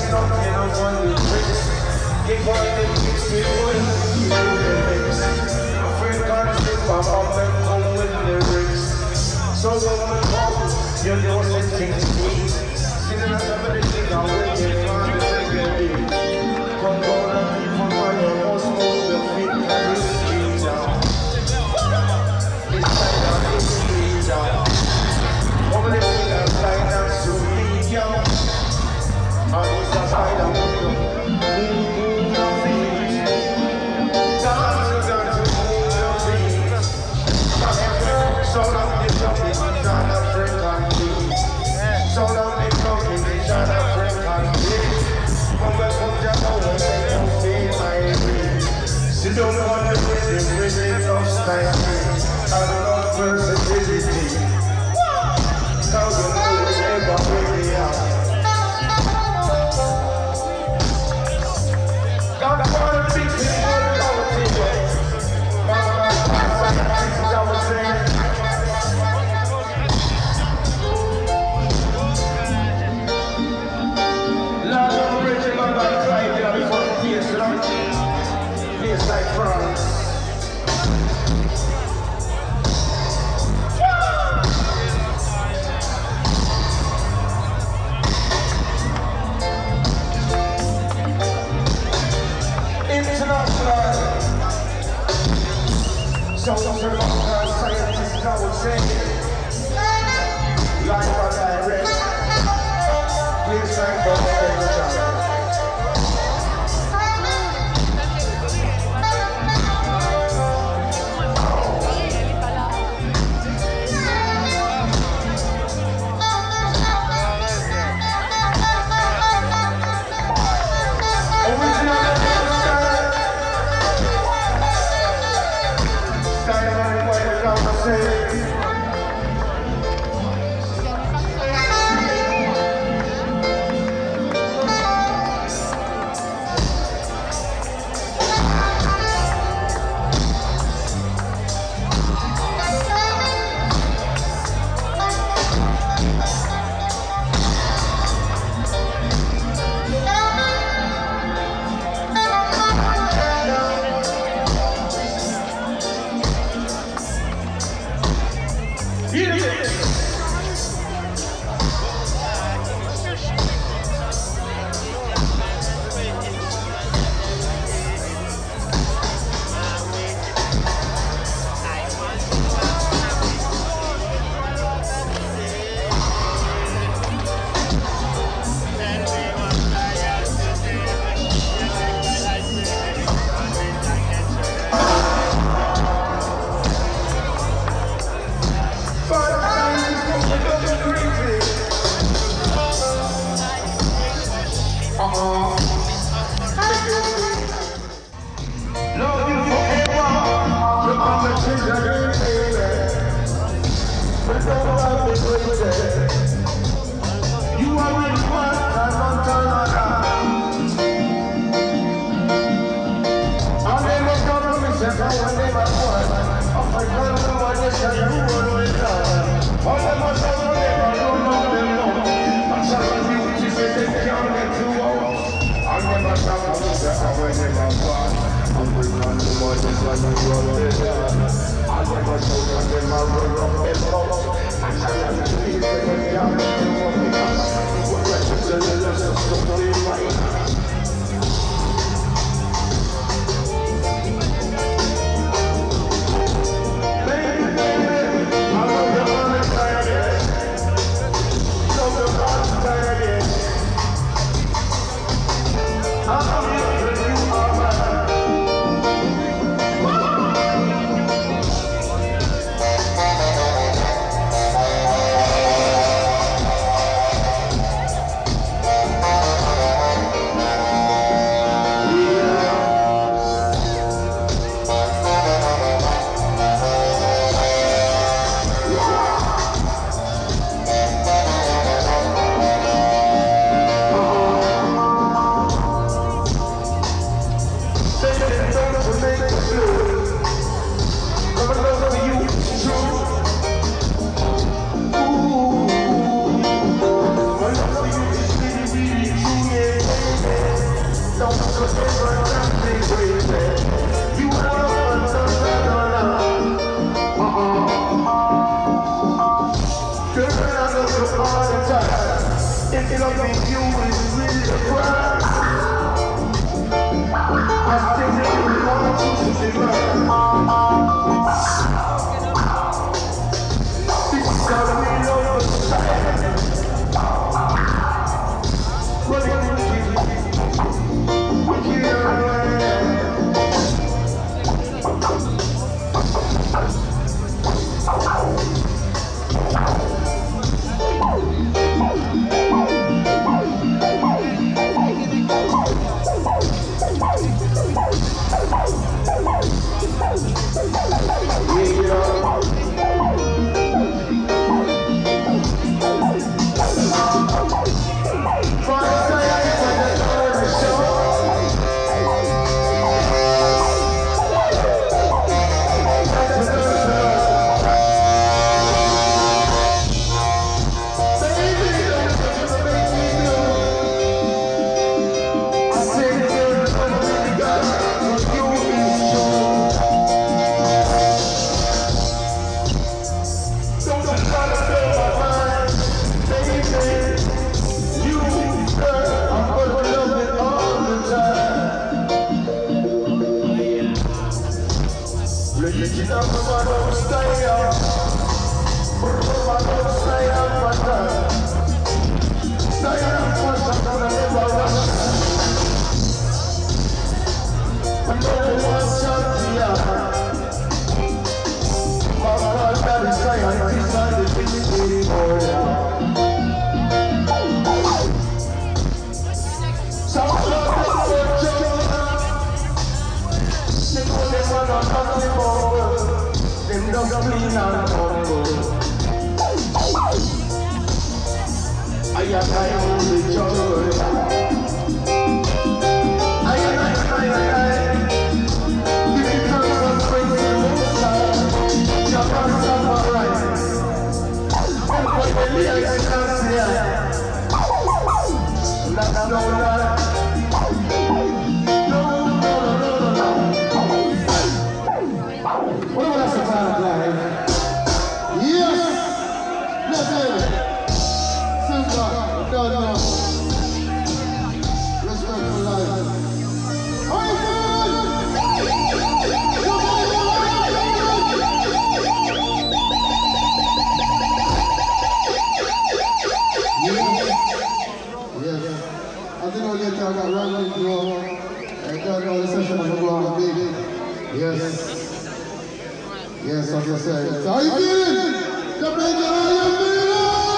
nothing on the tricks. Give all the kicks with one, you know the mix. My friend can't slip, I'm up and come with the lyrics. So when we come, you know the things sweet. Sitting at the very thing, I'm with you, man, the second beat. Come on and keep on my almost move the feet, and it's street down. It's like that, it's street down. Over the field, I'm like that, so beat, yo. I was a side of you. Move your feet. Dance, dance, move your feet. So long they talking, South African beat. So long they talking, South African beat. Come back from Japan, they don't feel my breeze. Sit down on the rhythm of style. I don't know versatility. Now you know it's ever really out. God, I wanna be king of the mountain. Mama, I was saying. Lord, I'm rich, man, I cried there before the place, Lord. Place like France. So the long-term scientists I would say life on direct. Please thank God for the child. If loving you is really a crime, I think that you want to be right. This is how we love the side. Yes, I'm just saying. So how you feeling? How you feeling?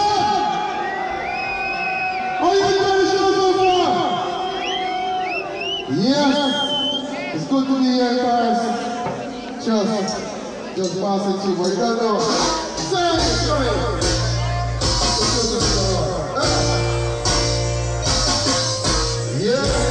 How you enjoying the show so far? Yes. It's good to be here, guys. Just passing through, but you don't know. Say it, come here. It's good to be here. Yeah.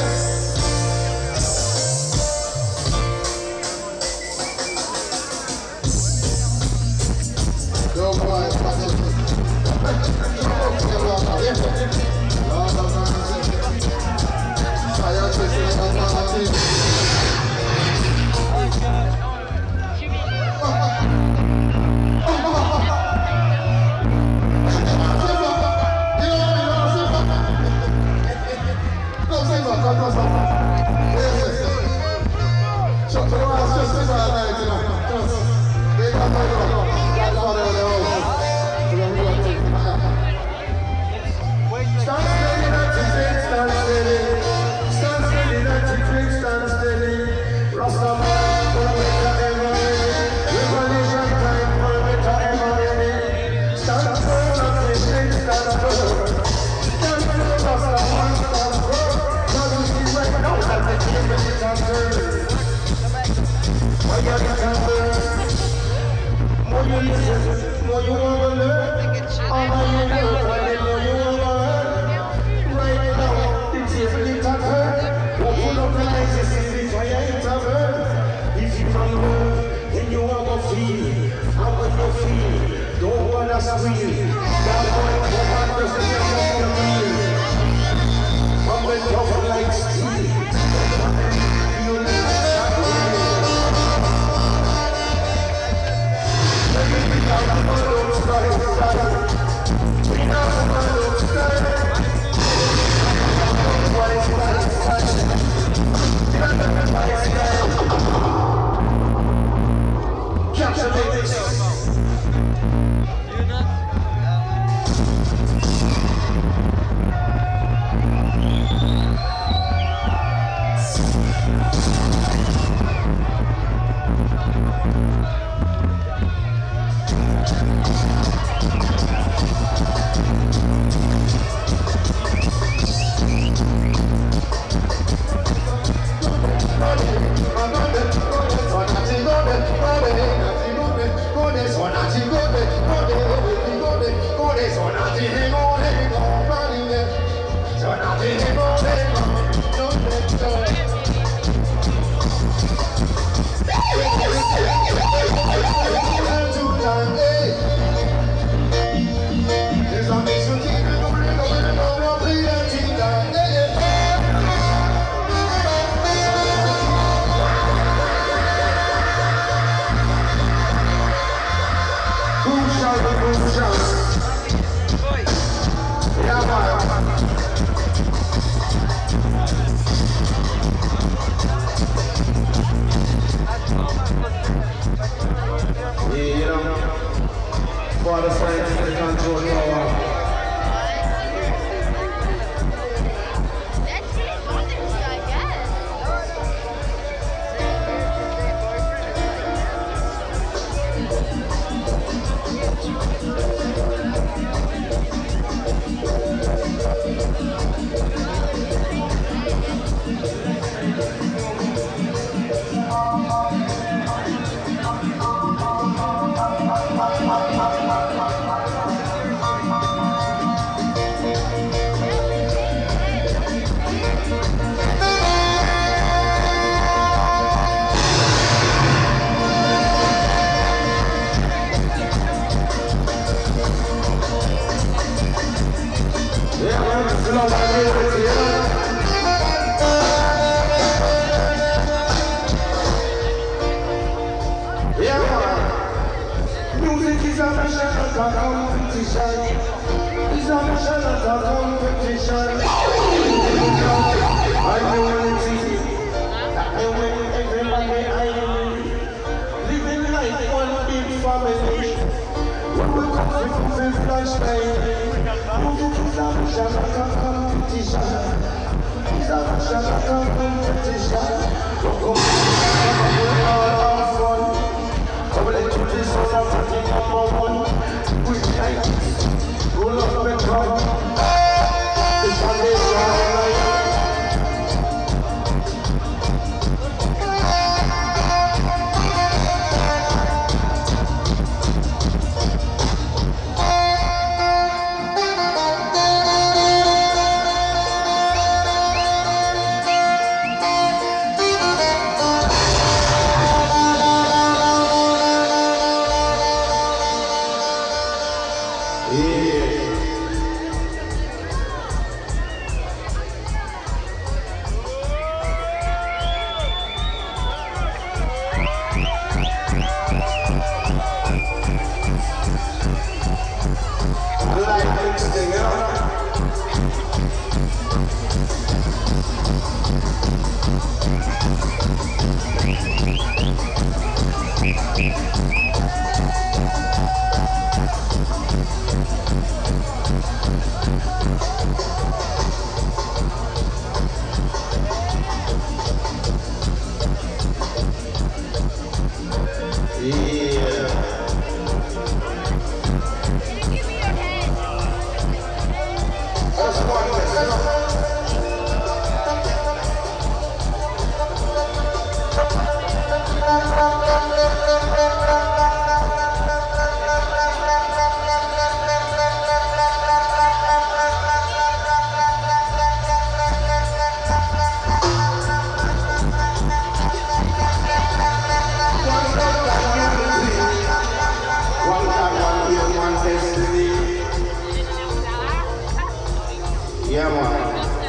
Yeah, man.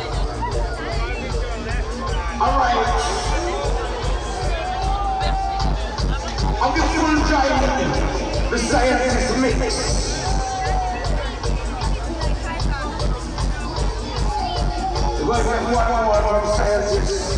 All right. I'll give full time the scientist mix. One scientist.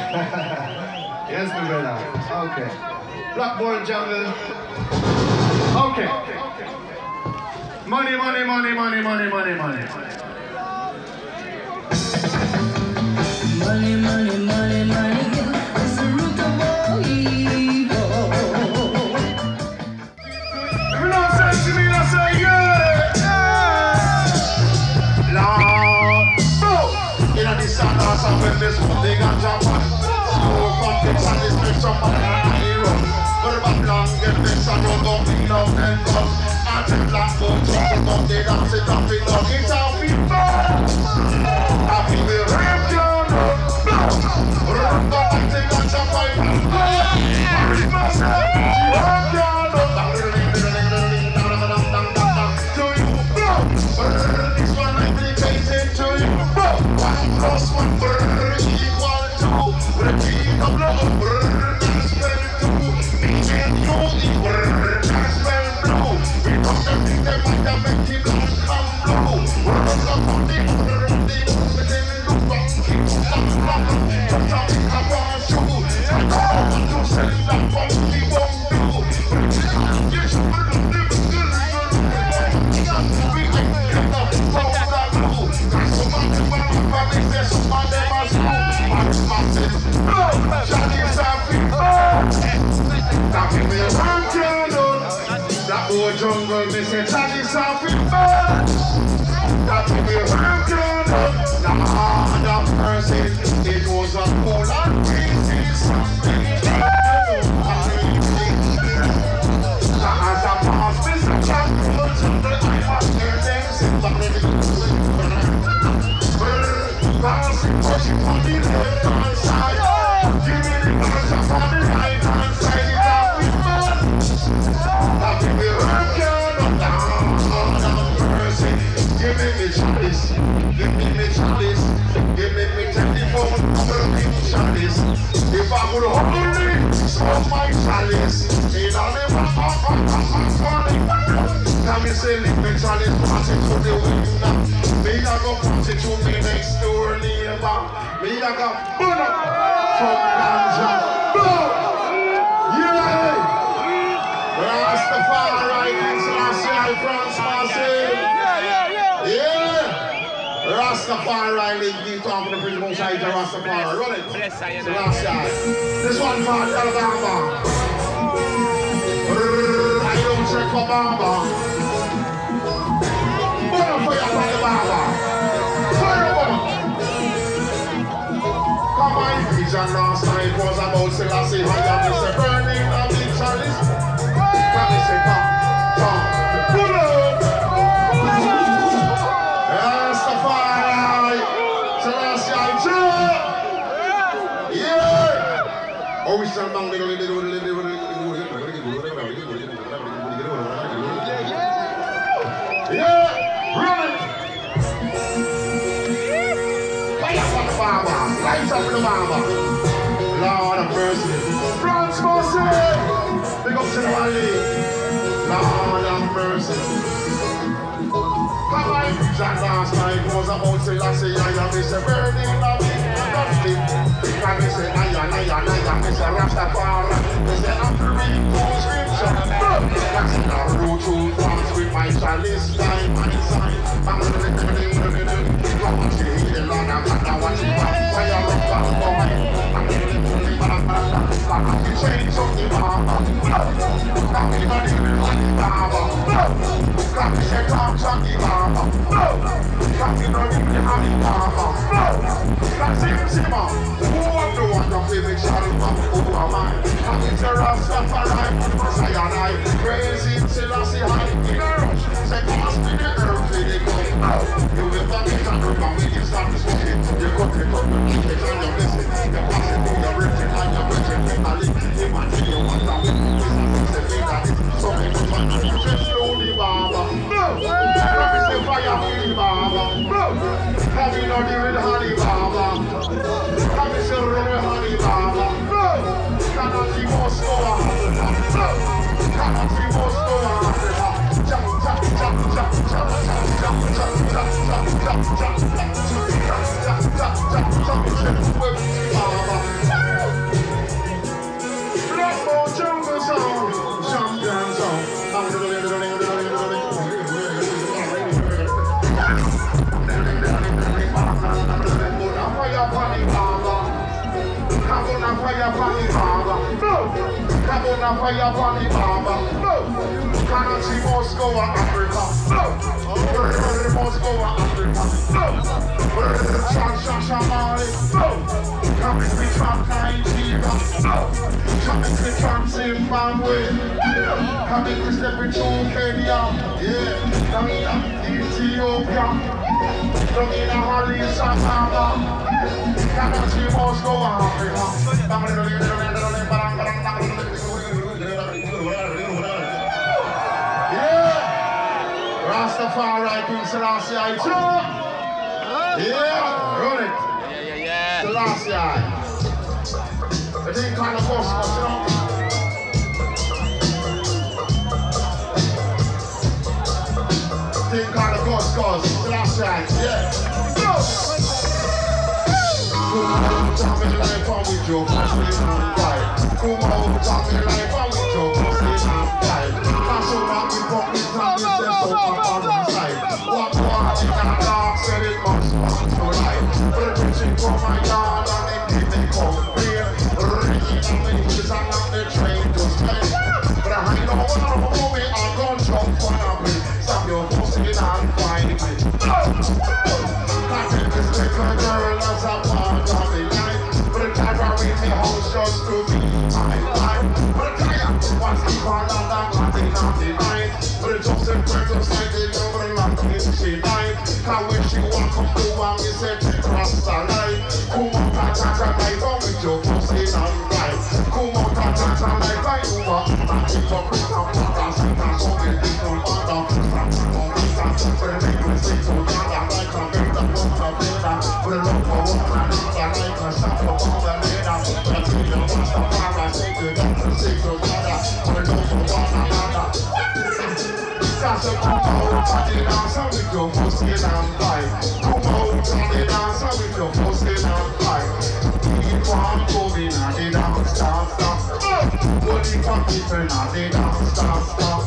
Yes, my brother. Okay. Blackboard jungle. Okay. Money, money, money, money, money, money, money. Money, money, money, money, it's the root of all evil. If you don't say to me, I say yeah. Lord, bro. In a this and that, I'm in this one thing and jump on. Slow from this and this makes somebody a hero. But if I'm long, get this and don't be love and guns. And the black boat, don't they dance it up in love. It's how we burn. Happy will rap down. Run the thing and jump on. Harry Master, she rap down. This one like the case into you. One plus one equal to the king of love. That's well two. Me and you equal. That's well blue. We don't think they might have make it come blue. We're not on the jungle, me say Charlie Sophie bird. That will be a hurricane. Now the person, it was a cool and crazy something. As a past, Mr. Champion, I must hear them sing back in the bouncing, pushing on the left hand side. Give me the bounce up on the right hand side. Give me chalice, give me chalice, give me 24 chalice. If I would only smoke my chalice, in all the now me say leave me chalice, pass it to the winner. Me not go pass it to me next door neighbor. Me not go burn up some ganja. Yeah! Rastafari, International France, Marseille. Rastafari, lead talk to the principal side of Rastafari. Run it. This one for Alabama. I don't check for Baba. Put up for your Baba. Fire up. Come on, vision last night was about Selassie. I am Mr. Burning of the chalice. Come and say, come. Pull up. Oh, we stand down little. Yeah, run it. Fire up the Baba, light up the Baba. Lord of mercy. France Marseille. Big up to the valley. Lord of mercy. Come on, John last night was about Selassie. I am Mr. Burning of the and me say, I me say, Rastafari. Me say, I'm reading two scripture. That's in a root to dance with my chalice, line my sign. I'm watching the Lord, I'm watching fire of God boy. I'm change of the Baba. Everybody like the Baba. Got me say, talk on the Baba. Got me running the Baba. That's him, Simon. The one of the big shadow of who am I? And it's a Rastafari, Messiah, crazy Selassie high in a rush. Say, pass me the earth, they go. You will not get a group and we can start to smoke it. You cook it up, you take it on your blessing. You pass it to your written and your written. I live him and you want to win. This is the that is so many fun. You just slowly, Baba. Let me say fire for the Baba. Have you not even honey, Baba? Have you still running honey, Baba? Cannot see more store. Cannot see more store. Jump, jump, jump, jump, jump, jump, jump, jump, jump, jump, jump, jump, jump, jump, jump, jump, jump, jump, jump, jump, Baba. Come on and fire upon the farmer. Come on and fire upon the farmer. Cannot see Moscow or Africa. Moscow or Africa. Shamali. Coming to Trump Nigeria. Coming to Trump Zimbabwe. Coming to step into Kenya. Yeah. Coming to Ethiopia. Coming to Addis Ababa. Cannot see Moscow or Africa. Rastafari, King Selassie, yeah, run it. Yeah. Selassie. It ain't kind of cosmos, you know. It ain't kind of cosmos, Selassie, yeah. Go! Come on, tell me life on with your pussy and fight. Come on, tell me life on with your pussy and fight. That's all that we fuck with time, we say so on the side. What part in that dark said it must want to life. But reaching for my yard and they keep me complain. Ringing on the heels and on the train to Spain. But I know what I'm moving, I'm gonna jump for nothing. Stop your pussy and fight me. I think this little girl as a part of the life. But the camera with me house just to be my life. But the tire, what's the call on that party on the night? But it just a purpose like the number of things she died. I wish she walk up to one, me said she crossed the line. Come on, ta-ta-ta, like on with your pussy and right. Come on, ta-ta-ta, like I do what I'm hypocrite and podcast. I'm so many people on the but the people say so yada like a bird that wants a builder. But the love for woman and it's like a shot for all the leader. But I feel the rest of power, say to them, say to yada. But the love for one another. That's a come out and the dancer with your pussy and fight. Come out and the dancer with your pussy and fight. Keep on coming and the dance stop. Only for people and the dance stop.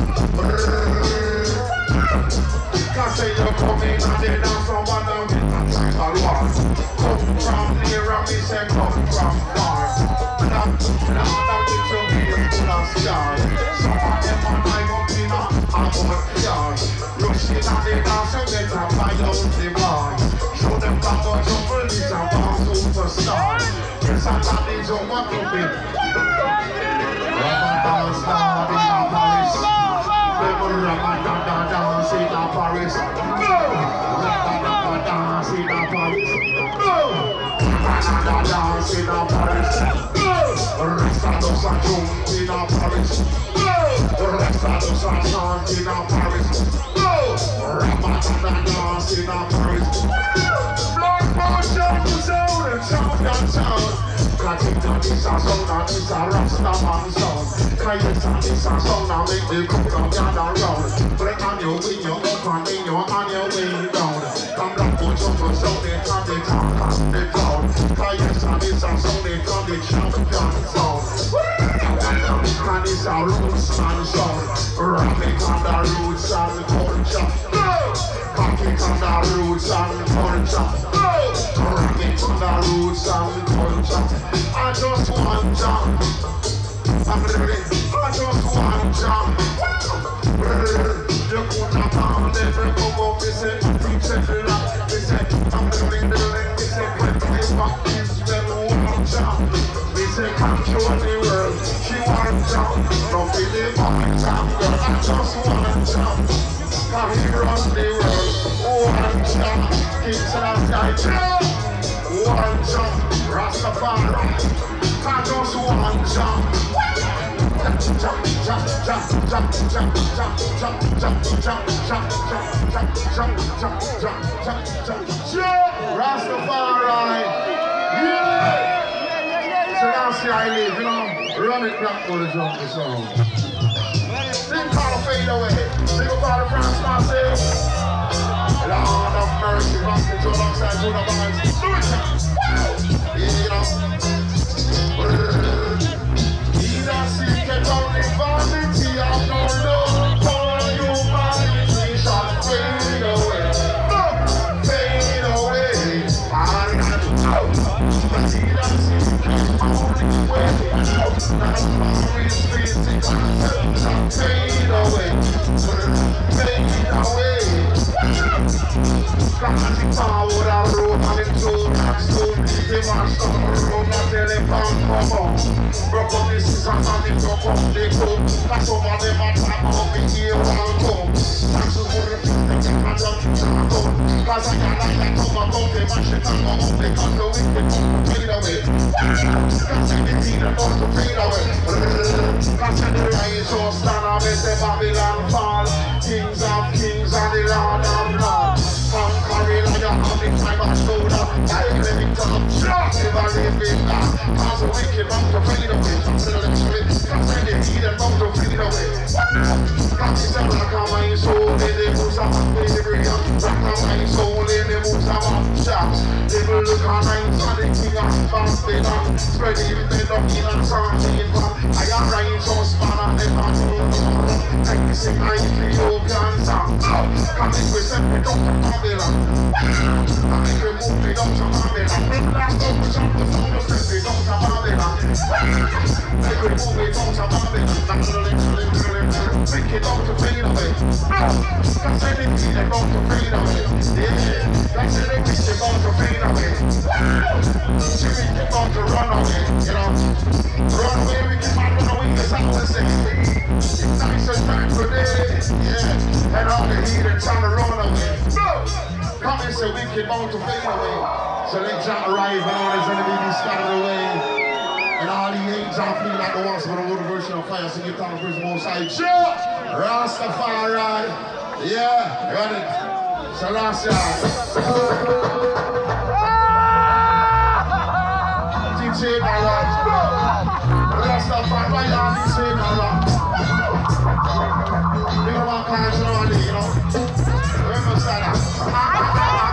Cause say you're coming and they dance from one of me and war. Come from near and me say come from far. Now get your wheels full of scars. Some of them on my mountain and yard. Rushing and they dance and get a fight out the bar. Show them back on jungle, it's a bar superstar. Yes, I got these on what to be. Ramadan star in a Paris. Ramadan dance in a Paris. Ramadan dance in a Paris. Ramadan dance in a Paris. Restados a jump in a Paris. Restados a chant in a Paris. Ramadan dance in a Paris. Black motion to sound and champion sound. Cause it's a sound and it's a Rastaman sound. Cause it's a sound and make the crowd gather round. Break on your wing, you're up and in your on your way down. Come black motion to sound it and the talk and the cloud. Cause it's a sound it and the champion sound. And it's a roots and sound. Rabbit on the roots and culture. Cocky on the roots and culture. Rabbit on the roots and culture. I just want jump. I'm ready. I just want jump. You couldn't come there. Come up, they say, you said the lot. They said, I'm doing the ring. They said, when they back this, well, want jump. They say, control the world. She want jump. No feeling want jump. Girl, I just want jump. Come here on the world. One jump. King Selassie, jump. One jump. Rastafari. I just want jump. Jump, jump, jump, jump, jump, jump, jump, jump, jump, jump, jump, jump, jump, jump, Rastafari. Yeah. So now see I live, you know. Run it back for the jump the song. Then call a fade away. Sing about the France massive. Lord of mercy, basket alongside to the boys. Do it. You know. He that seeketh only vanity of no love for humanity shall fade away. Fade away. But he that seeketh Babylon fall, kings of kings and the Lord of lords. Conquering lion of the tribe of Judah, I living to never living God. Cause the wicked want to fade away. Cause the heathen want to fade away. God is a rock of my soul in the moves of my favorite. Rock of my soul in the moves of my shots. Devil look on eyes on the king of Babylon. Spread even the dog in and something from. I am right so span and never know. I can sing my Ethiopian song. Come in with them, we don't come Babylon. Come in with move, we don't come Babylon. Last up with some of the phone, we don't come Babylon. Make we move, we don't come Babylon. Make it don't to fade away. That's anything that don't to fade away. Yeah, that's anything that don't to fade away. Jimmy, they don't to run away, you know. Run away, we can run away, that's how I say. It's nice and time today, yeah. And all the heathen trying to run away. Come and say we can bound to fade away. So let Jack arrive and all his enemies be scattered away. And all the angels feel like the ones for the whole version of fire. So you tell the person most side. Sure! Rastafari. Yeah, got it. So last year. DJ Nara. Rastafari, DJ Nara. Big up our country, you know. Remember Sada.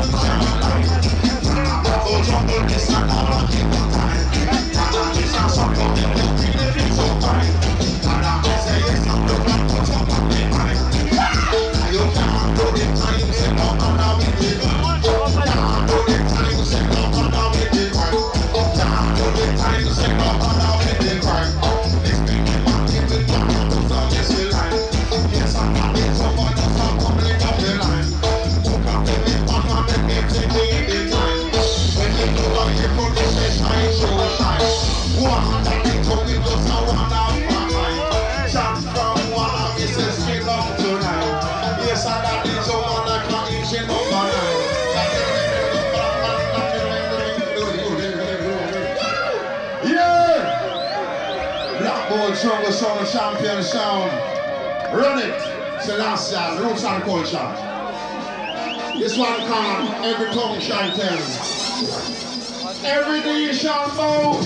Jungle sound, champion sound. Run it, Celestia, roots and culture. This one called Every Tongue Shall Tell. Every knee shall bow.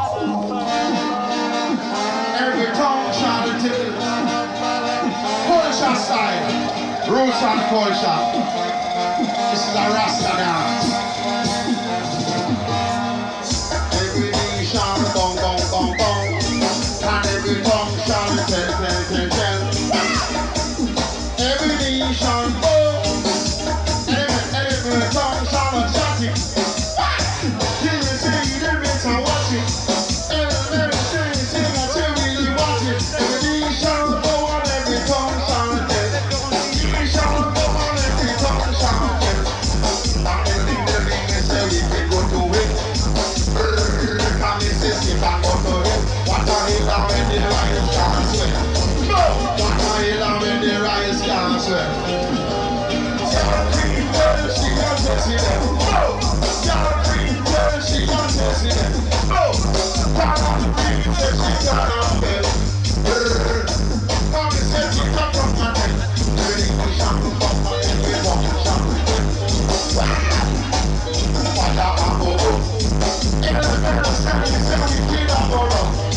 Every tongue shall tell. Culture style, roots and culture. This is a Rasta dance. Every knee shall bow, bow, bow, bow. And every tongue shall tell, tell, tell, tell. Every knee shall bow. Every tongue shall chat it. Till you see the bits and watch it. Every sing until we watch it. Every knee shall bow and every tongue shall tell. Knee shall bow and every tongue shall tell. And everything is say we can go to it. Come and say skip and go to it. What a hell when the lions can't sweat. What a hell when the lions can't sweat. She got to see them. She got to see them. She got to Come and say she got to my neck. Everything we shall do from my head. We walk and shall do. What a amor. Every time we say we feel amor.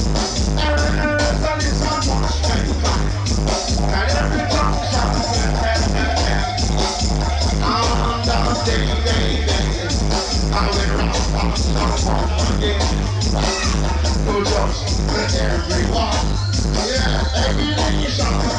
Everyone, yeah, everything shall come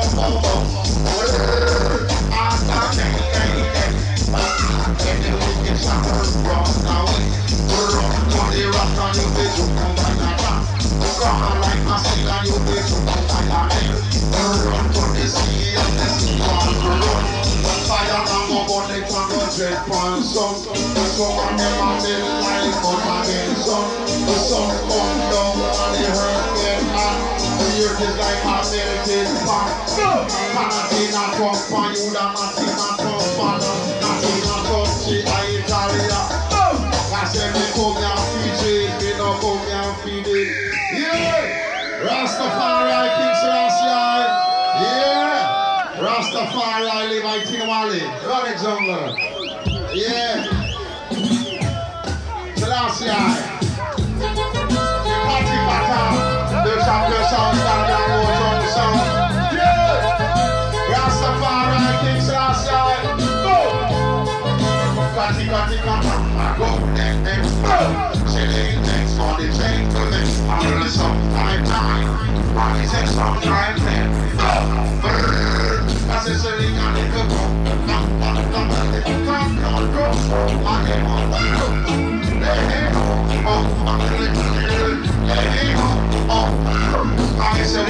is like a melted pot. Nothing at all for you, nothing at all for them. Nothing at all, she a Italia. I said me come here and feed it, me no come here and feed it. Yeah! Rastafari, King Celestia. Yeah! Rastafari, live by Tinwali. Run it, jungle. Yeah! Celestia. Party Pata. The champion sound, stand down, goes on the sound. Yeah! Rastafari, King Celestia. Go! Kati, kati, kata. Go, go! Chilling things for the gentlemen. Only sometime time. Only take some time then. That's a silly kind of go. Come, go. I am on the road. Hey, oh, I said,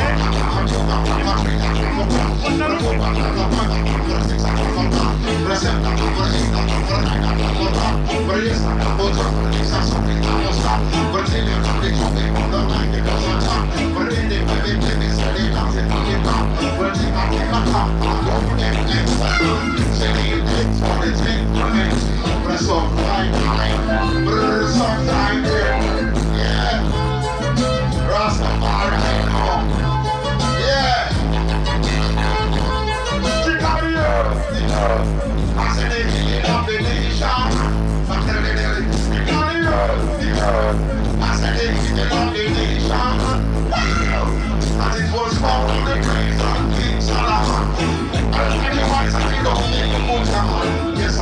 Yes,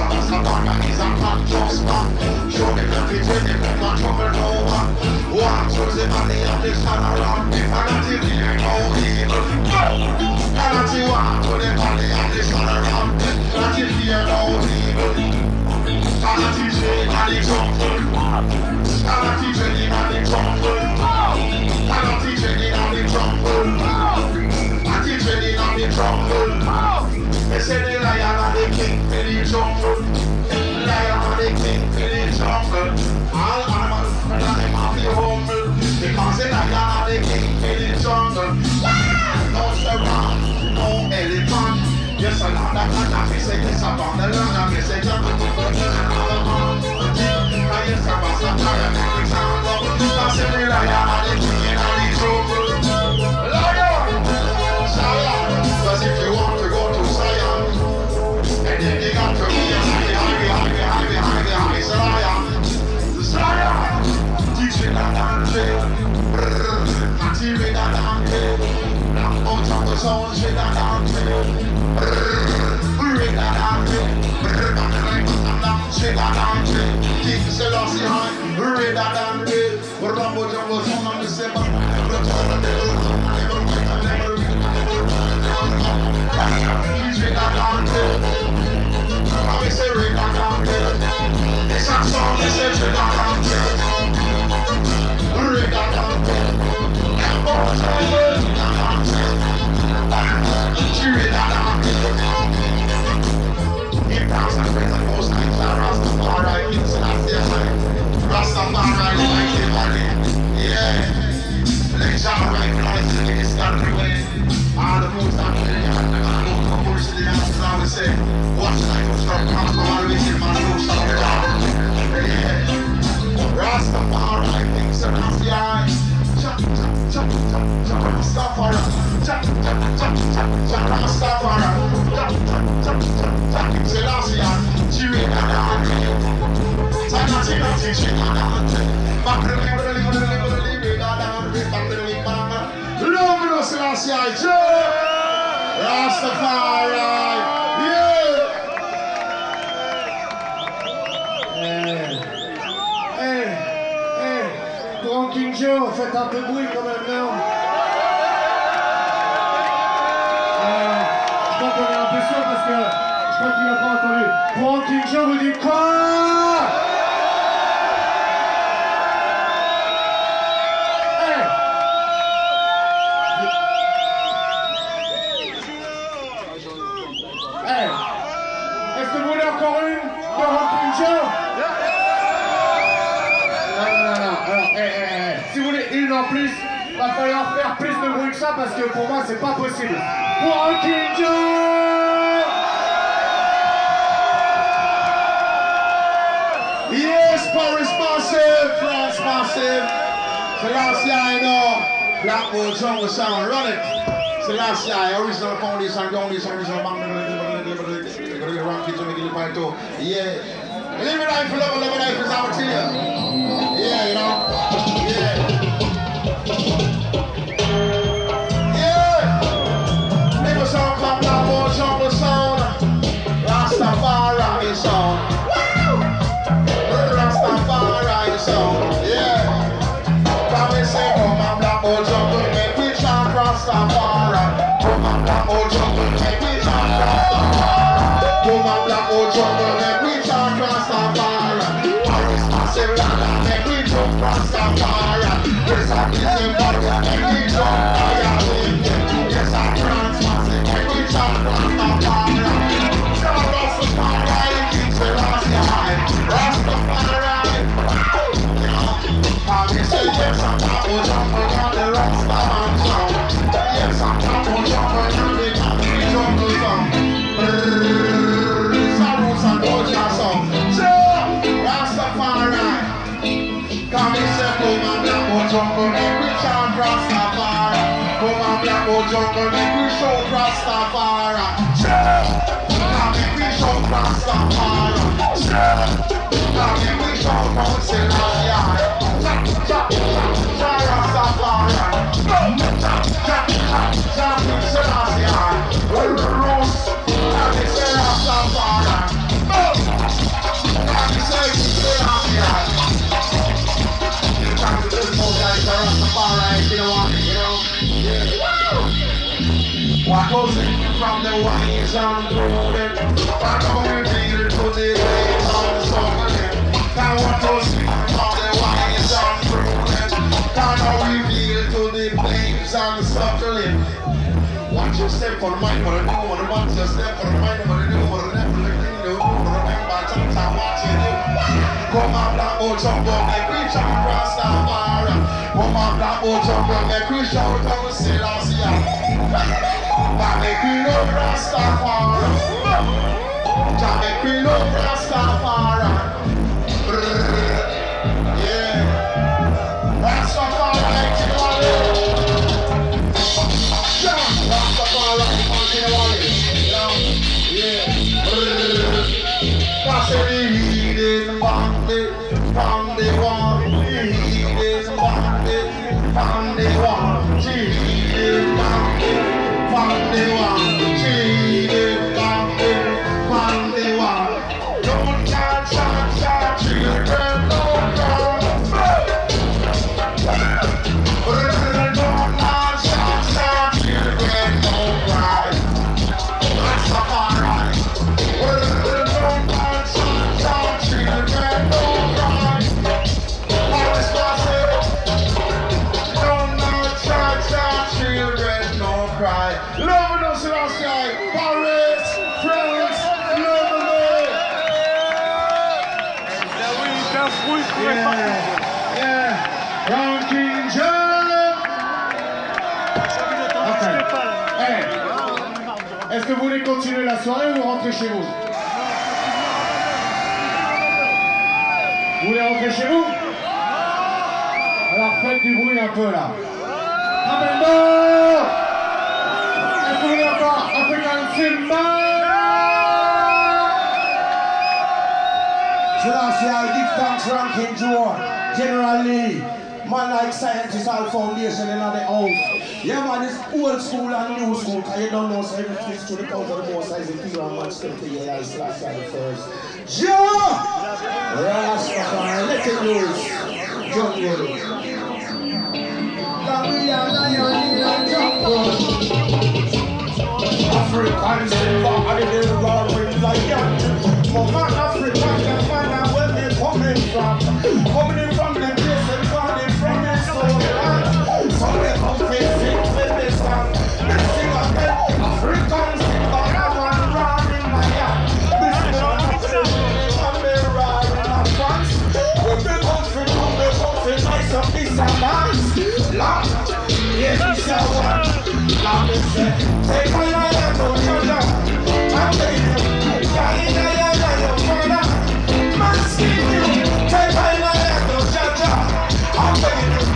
Rastafari is a man just man. Show them that we take them from a trouble no one. Walk through the valley of the shadow around. If I not in here, no evil. And that you walk through the valley of the shadow around. Not in here, no evil. And that you say that the jungle. And that you say that the jungle. And that you say that the jungle. And you say that the jungle. They say the lion and the king for the jungle. Lion and the king for the jungle. All animals for them have the humble. Because the lion and the king for the jungle. No serpent, no elephant. Yes, I love that. Me say yes, I'm on the land. Me say jungle. Yes, I'm on the land. Me say the lion and the king for the jungle. Lion, Zion. Because if you want to go to Zion, and then you got to be a high Zion, teaching that dancing, teaching that dancing, out of the sound, shit that dancing, bring that dancing, shit that dancing, keep the Selassie high, bring that dancing, Rambo Jumbo Song on the same. Teaching that dancing. I say ring that dancing. It's a song that says ring that dancing. Ring that dancing. Ring that dancing. He bounce and praise and most times that Rastafari is Rastafari like the valley. Yeah. Let Jah right life in his country. All the moves that to the answers I would say, watch like a strong come from all the wicked man who shall be down. Yeah. Rastafari thinks and that's the eye. Rastafari. Rastafari. Selassie, Jiri, Tanatina, teaching, back to the Luminous Selassie, Rastafari, yeah! Grand King Joe, faites un peu de bruit quand même, non? Je crois qu'on est un peu sûr parce que je crois qu'il n'a pas entendu. Grand King Joe vous dit quoi? Est-ce que vous voulez encore une de Rockin' Joe? Non. Alors, si vous voulez une en plus, il va falloir faire plus de bruit que ça parce que pour moi, c'est pas possible. Rockin' Joe! Yes, Paris massive, France massive. Selassie, I know. Blackwood Jungle Sound, run it. Selassie, original foundation, original yeah. Live life for love, live life is out here. Yeah, you know. Yeah. Nigga sound come down more jungle sound. Rastafari sound. Rastafari sound. Yeah. Come and say, oh my black old jungle, make we chant Rastafari. Oh my black old jungle, make we chant Rastafari. Oh my black old jungle, make we chant Rastafari. Paris massive land, make we jump Rastafari. Yes, I kiss him, make we jump Rastafari. Yes, I trans massive, make we chant Rastafari. Chant Rastafari, keep Selassie high. Rastafari. I say yes, I'm not going to jump on the Rastaman sound. Yes, I'm not going to jump on the jungle sound. Rastafari. Come and say, come on, black old jungle, make we chant Rastafari. Come on, black old jungle, make we show Rastafari. Come make we show Rastafari. Come make we show Mount Selassie. Rastafari. Selassie. Rastafari. wise and prudent. And now we feel to the ways and struggling. Now what to see from the wise and prudent. And now we feel to the plains and struggling. Watch your step on the mind, but I do want to watch your step on the mind, but I do want to never let you know. Remember, sometimes watching you. Come on, black boy, jump up, make we shout Rastafari. Come on, black boy, jump up, make we shout out Selassie. But make we love Rastafari. Just make we love Rastafari. Yeah. Rastafari, Kinwale. Yeah. Rastafari, Kinwale. Yeah. Cause the heathen bandit from the war, the heathen bandit from the war, the heathen bandit from the war, the heathen bandit from the war. Don't catch children, don't catch. Don't catch children, don't cry. Rastafari. Loving us in our sky, Paris, France, loving yeah, Ranking Joe. Okay. Hey. Est-ce que vous voulez continuer la soirée ou vous rentrez chez vous? Vous voulez rentrer chez vous? Alors faites du bruit un peu là. Abendo! Est-ce que vous voulez encore African Simba? Selassie, I give thanks Ranking Joe, General Lee, man like Scientist All Foundation in the house. Yeah man, it's old school and new school, cause you don't know so everything's to the count of the most size of people and much still to you like Selassie the first. Joe! Rastafari, let it loose. Jungle. African silver, I didn't roaring lion. Mama African, the man and where they coming from. Coming from the place and coming from the soul. So they come facing with this song. Let's sing again. African silver, I want roaring lion. This is what I'm saying. I'm roaring in France. When they come for you, they come for nice up this and that. Long, yes, it's a one. Long, they say, take my life and go to them. I'm telling you, take my life and go to them. I'm telling you,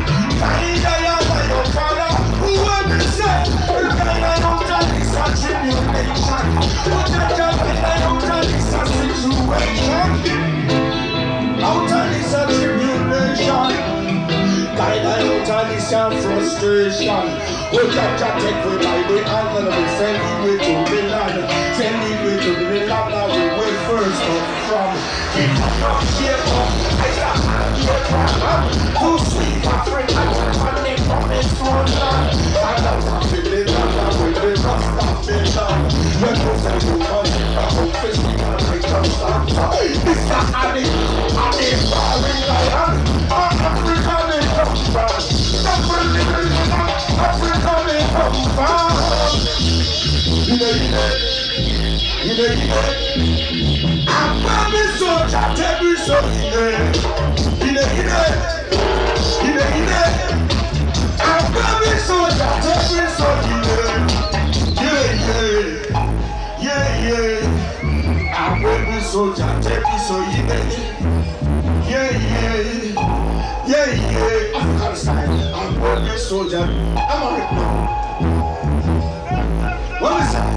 who will be said? Look at my own it's a tribulation. Look at my own it's a situation. Out of this a tribulation. Guide out of this a frustration. We got to take with my way and then we send it way to the land. Send it way to the land that we will first come from. If I'm not here from, I got here from. Too sweet Africa, and they promise to land. And that's a feeling that we will not stop the land. When we say you must be a whole festival, we can stop. Mr. Ali, Barry Lion, Africa they come from. Africa they come from. I'm coming soldier, tell me so. I'm coming soldier, tell me so. Yeah. I'm coming soldier, tell me so. Yeah. African style. I'm coming soldier. I'm on it now. What is that?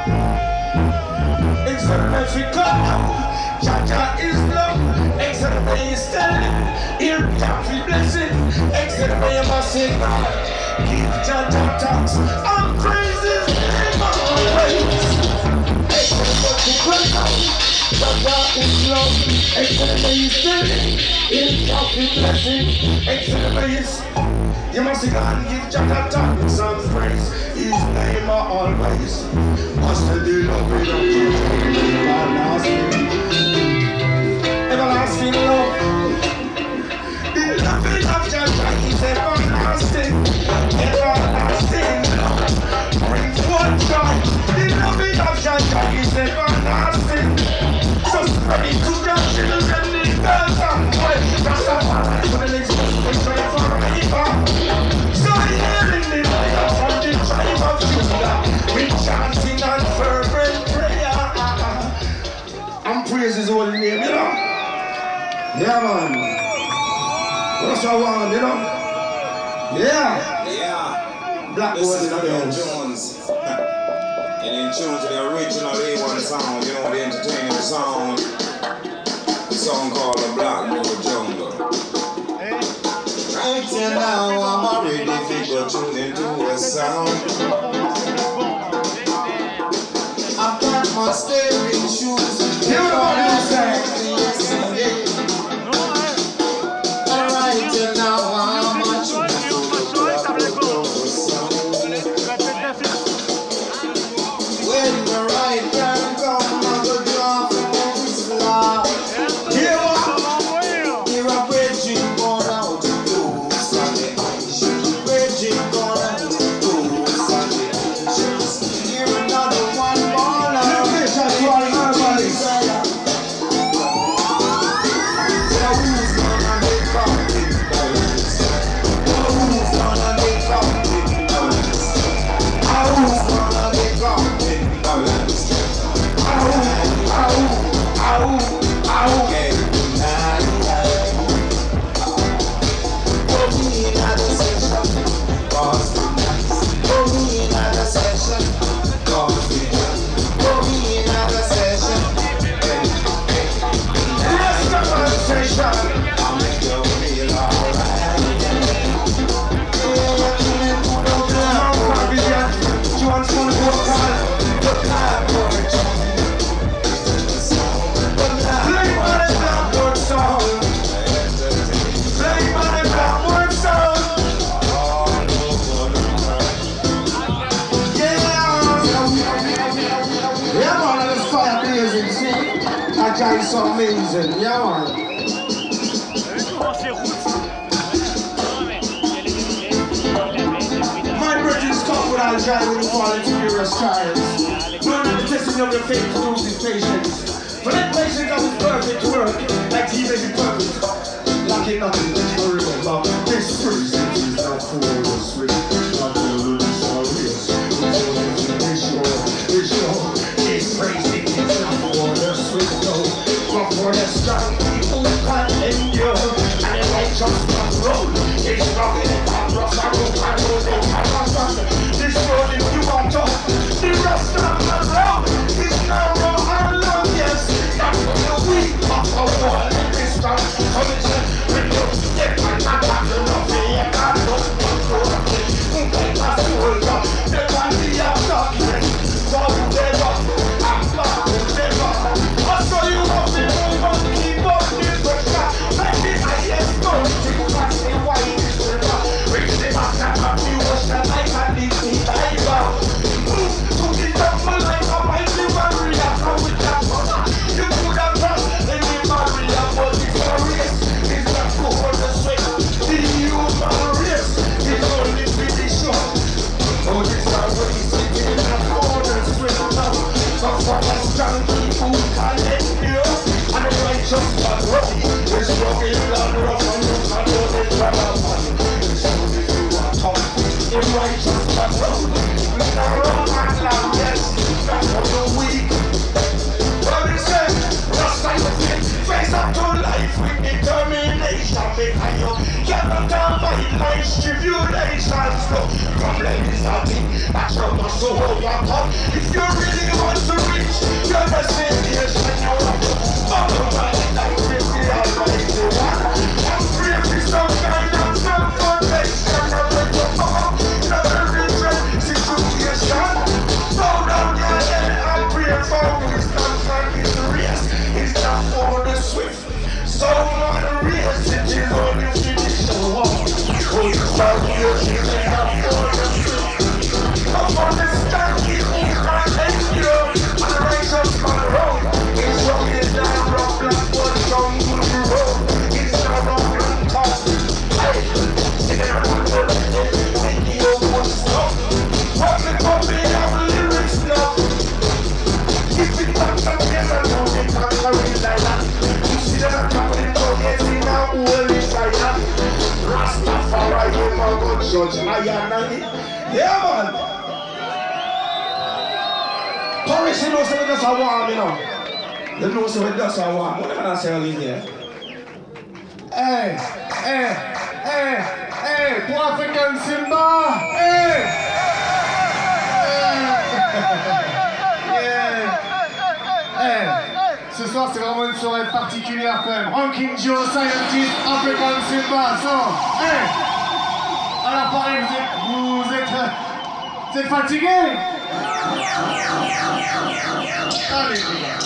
Except Africa, Jaja is love. Except me is standing. Here can't be blessing. Except me must sing. Give Jaja thanks. I'm crazy. I'm always. Except God is love, excellency, in counting blessing, excellency. You must go and give Jakarta some praise. His name are always. Must the love of everlasting, everlasting love. The love of Jakarta is everlasting, everlasting love. Brings one joy. The love of Jakarta is everlasting. So spread it to your children in Gaza. Just a fire for the next pray forever. So hearing the fire from the tribe of Judah, we chanting and fervent prayer. And praise his holy name, you know. Yeah, man. That's what I want, you know. Yeah. Black boy in the house. And in tune to the original A1 sound, you know, the entertaining sound. The song called The Black Boy Jungle. Right here now, I'm already figured tuned into a sound. I got my steering shoes. You know what I'm saying? Right here now, I'm a when the right time comes, I go draw from his love. Here a bridging born out to do Sunday. Bridging born out to do Sunday. Here another one born out. Who's gonna make up the balance? Who's gonna make up the balance? Who's gonna make up the balance? It's amazing, yeah man. My brethren stop with all drive when you fall into furious trials. Learn the testing of your faith produces patience. For that patience that was perfect work, like he made it perfect. Lacking nothing, but remember, this person is not for the sweet. Not for the serious. It's sure. This praising is not for the sweet, no. But for the strong people who can endure, and the righteous can roll. It's strong in the back, rough and rough and roll. They cannot stop this road if you want to. The rest of the road is narrow and long, yes. That's for the weak of the wall. It's strong commission. When you get my back, you know, you can't look for it. You can't pass the world up. There can be a darkness. So never, I'm not never. I saw you up in the keep up the pressure. Like the highest mountain, pass the white river. Reach the back of the ocean like a deep diver. Move to the temple like a mighty warrior. Come with that mother. You could have trust any warrior, but it's a race. It's not for the sweat. The human race is only pretty short. Oh, this a race. It's not for the sweat now. But for the strong people who can endure, and the righteous but ready, is rugged and rough and rough and rough and rough. It's good if you are tough, the righteous but rough. We narrow and long, yes, not for the weak. What we say, just like the flip, face up to life with determination. Behind you, cannot avoid life's tribulations. No, from ladies and things, that's your muscle overcome. If you really want to reach your destination, you have to follow my life with the Almighty One. And pray for some kind of self-foundation. And when you come up in a very situation, bow down your head and pray for wisdom. So on the real shit is on your traditional wall. Oh, you start your shit and I'm for them. I'm on the stand, keep me right and you. On the race up on the road. It's rolling down rough black one song to the road. It's not rough black talk. Hey, and then I'm going to go like this. And you don't want to stop. Popping out the lyrics now. If it comes up together, no, they can't carry like that. You see that I'm coming down, yes, in a whole inside that. Rastafari, you my good judge, I am not it. Yeah, man. Paris, you know, so that's a warm, you know. You know, so that's a warm. What can I say in here? Hey, pour African Simba, hey! Ce soir c'est vraiment une soirée particulière quand même. Ranking Joe, Scientist, African Simba, so, hey! Alors pareil, vous êtes fatigués? Allez les gars.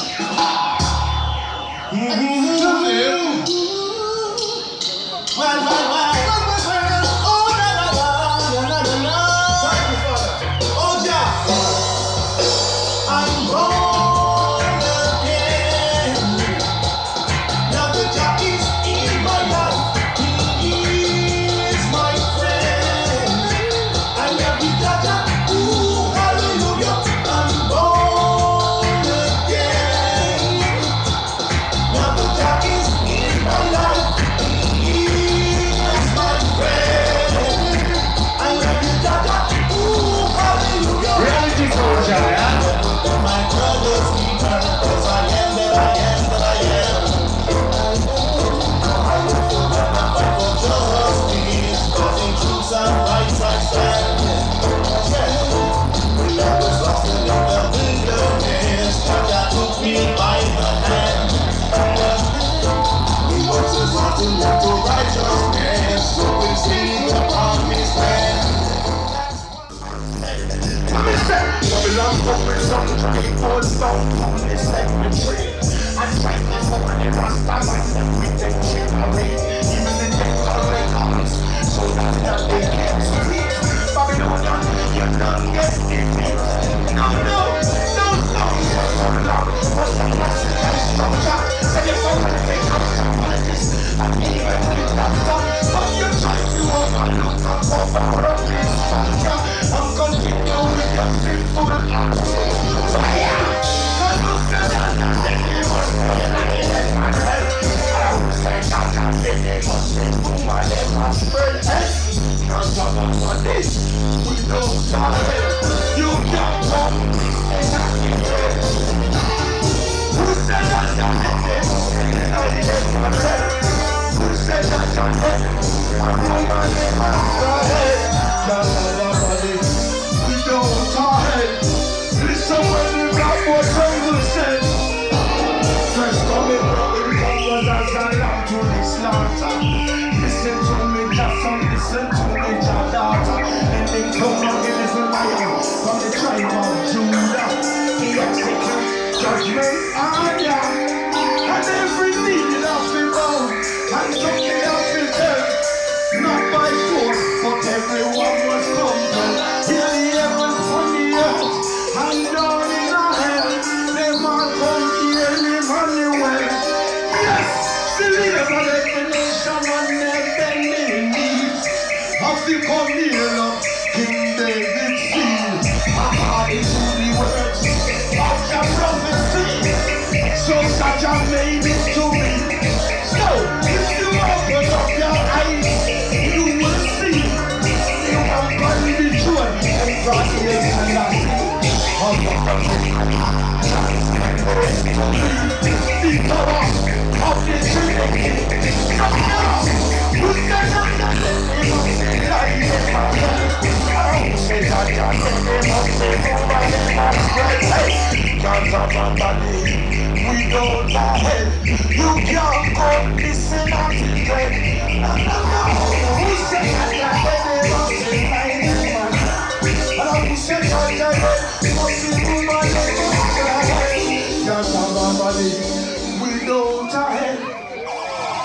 Well. Oh, la, oh, yeah. I'm born again. Now the Jah is in my life. He is my friend. I love you, Jah. Ooh, hallelujah. I'm born again. Now the Jah is in my life. Reality soldier, yeah? My brothers keep her, 'cause I am that I am that I am. I will forever fight for justice, causing truths and rights I stand. When I was lost in the wilderness, Jah took me by the hand. He wants us all to live for righteousness, so we'll see the promised land. Babylon going some people stone on this cemetery. And trying this morning Rasta man and we take chivalry. Even the decorators, so that they can sleep. Babylonian, you're not getting it. No, what's the lesson that is structure? Say you're so gonna take up some of this. And even with that stuff, but you're trying to overlook the cover of this structure. I'm continue with your sinful acts. Fire! God will stand and they must be in my head. I will say that they must be for my name must spread. Not talk about this. We don't tolerate. You can't talk this and not get it. Who said that they must be in my head? Who said that I'm on my name must spread? We don't hide. Listen when the black boy triangle said. First coming from the covers as I lamb to the slaughter. Listen to me, just son, listen to me, your daughter. And then come and give us a lion from the tribe of Judah. He executes judgment on ya. And every need of the bow. And something of the dead. Not by force, but everyone was compelled. Hear the heavens from the earth, and down in our hell, them all come here in Emmanuel. Yes, the leaders of every nation and their bending knees have become near of King David's seal. According to the words of the prophecy, so such a made it to me. So, if you open up your eyes, you will see the ungodly joy and God is alive. The power of the Trinity. Who's the God that they must say life in my head? I don't say that God that they must say over in my spread. Hey, God's of our body. We don't hell. You can't come listen and regret. No. Who said that they must say life in my head? And who said that they must say over in my spread? God's of our body. We don't hell.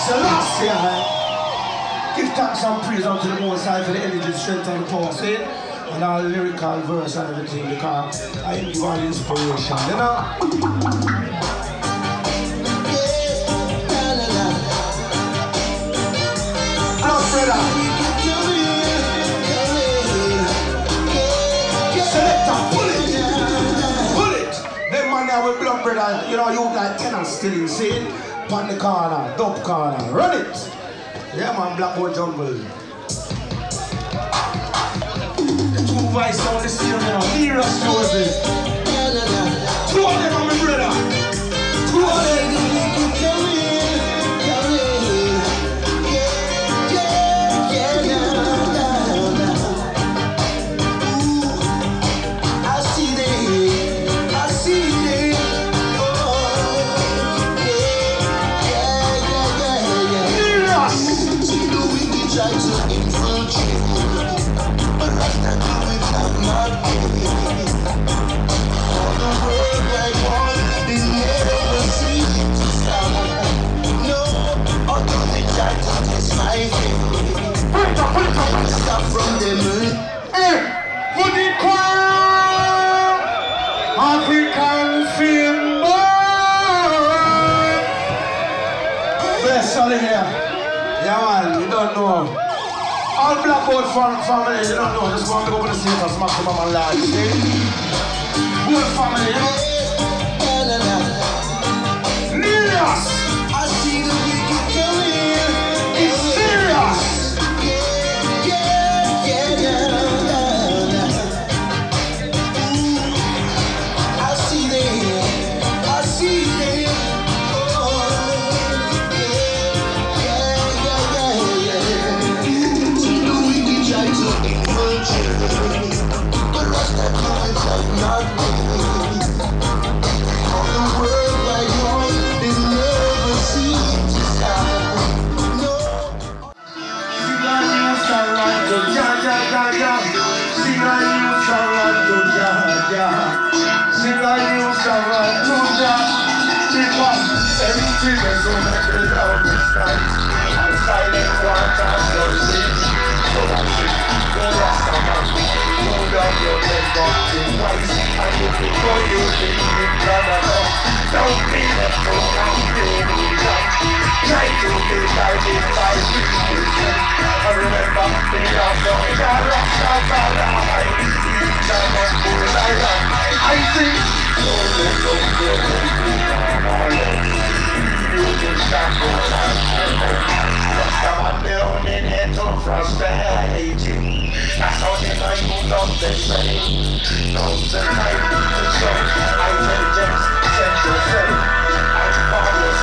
Selassie, give thanks and praise unto the Most High for the energy, strength, and the power, see? And our lyrical verse and everything, because I give you all inspiration, you know? Hello, brother. Selector, pull it. Pull it. Them man there with blood, brother, you know, you like tenants still insane. On the corner, dope corner, run it. Yeah, man, Black Boy Jungle. Two vice down the steel, you know, Neros Joseph. Two of them, my brother. Two of them. From the moon. Hey, for the choir, African film boy. Bless all in here. Yeah, man, you don't know. All Blackboard family, you don't know. Just want to go over the status, maximum and large. See? Good family, you know? Neros! I see the wicked coming. It's serious! That's how they know you love this way. No, the night to show intelligence, central faith, and father's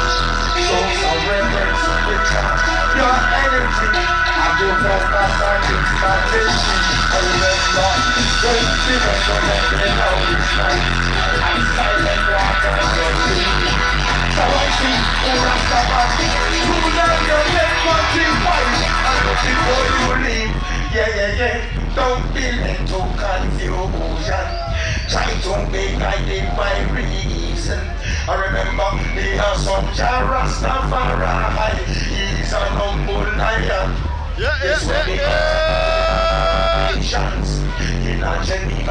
show some reverence, recharge your energy. I do focus on inspiration. I remember great sinners don't let me know this night. And silent water your feet. So I see the rest of us who learn your left one white. And before you leave, yeah. Don't be led to confusion. Try to be guided by reason. I remember the awesome Jah Rastafari. He's an humble lion. This will be nations. In Geneva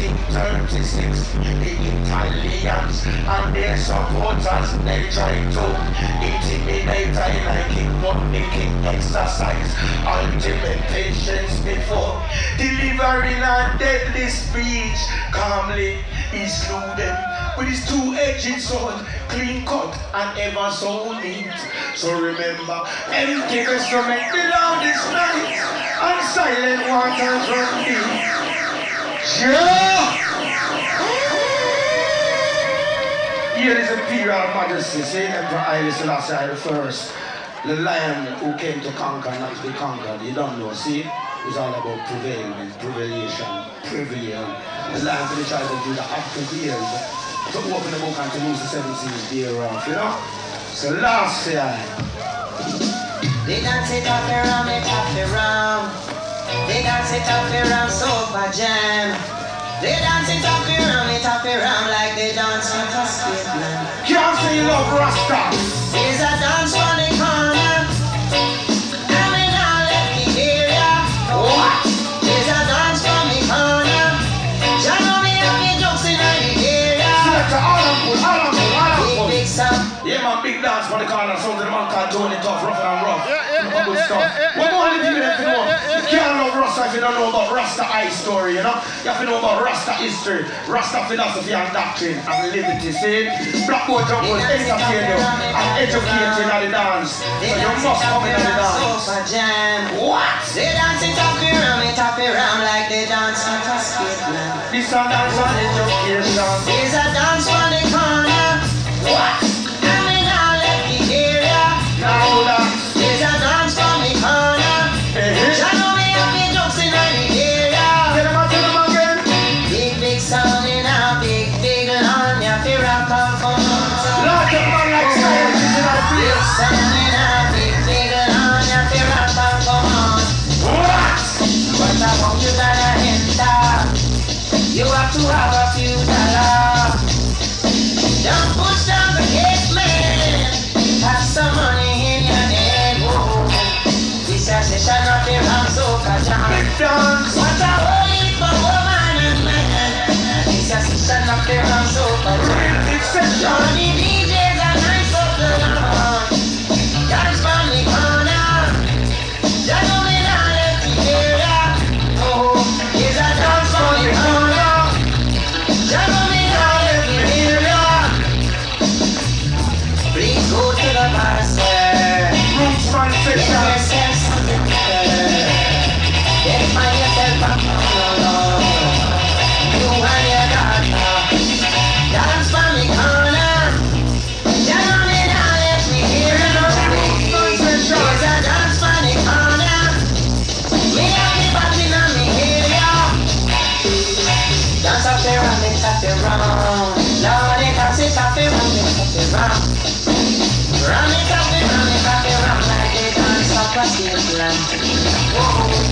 1936, the Italians and their supporters, they tried to intimidate I like it, but making exercise ultimate patience before delivering a deadly speech. Calmly, he slew them with his two-edged sword, clean cut and ever so neat. So remember, empty instrument below this night, and silent waters run deep. Yeah! Here is Imperial Majesty, Saint Emperor Haile Selassie I the First, the lion who came to conquer, not to be conquered. You don't know, see? It's all about prevailment, prevailation, prevail. The lion for the child of Judah have prevailed to open the book and to lose the 7 seals thereof, you know? Selassie I. They dance it up around, it up around. They dance it up around Sofa Jam. They dance it up around like they dance in Cascade. Can't say you love Rasta. There's a dance for the dance for the corner, so the man called Tony Tough, rough and rough. Good stuff. What more do you have to know? You can't love Rasta if you don't know about Rasta eye story, you know? You have to know about Rasta history, Rasta philosophy and doctrine and liberty. See? Blackboard Jump was entertain you and educate you in the dance. So you must come in the dance. What? They dance it up around like they dance at a skate. This a dance on education. There's a dance on the corner. What? And we now left the area. Now that. There's a dance on the corner. I know we have the jokes in the area. Tell them again. Big sound in a big lawn. You feel rock and come on. Large up man like science in our Big place. sound in a big lawn. You feel rock and come on. What? But I want you gotta enter. You have to have a few dollars. Don't push down the gate, man. Have some money in your head. Whoa. This is a session of the Ram Soca Jam. Big dance. What a holy for woman and man. This is a session of the Ram Soca Jam. It's session. Johnny DJs are nice up the lawn. Dance from the corner. Gentlemen are left the area. Oh, here's a dance from the corner. Gentlemen are left the area. Please go to the bar, sir. Rootsman Get session. yourself something better. Then find yourself a corner. You and your daughter. Dance from the corner. Gentlemen are left the area. Here's a dance from the corner. We have the party on the area. Dance up around, it up around. Lord, it has it up around, it up around. Run it up around, like they dance up a stage land. Whoa.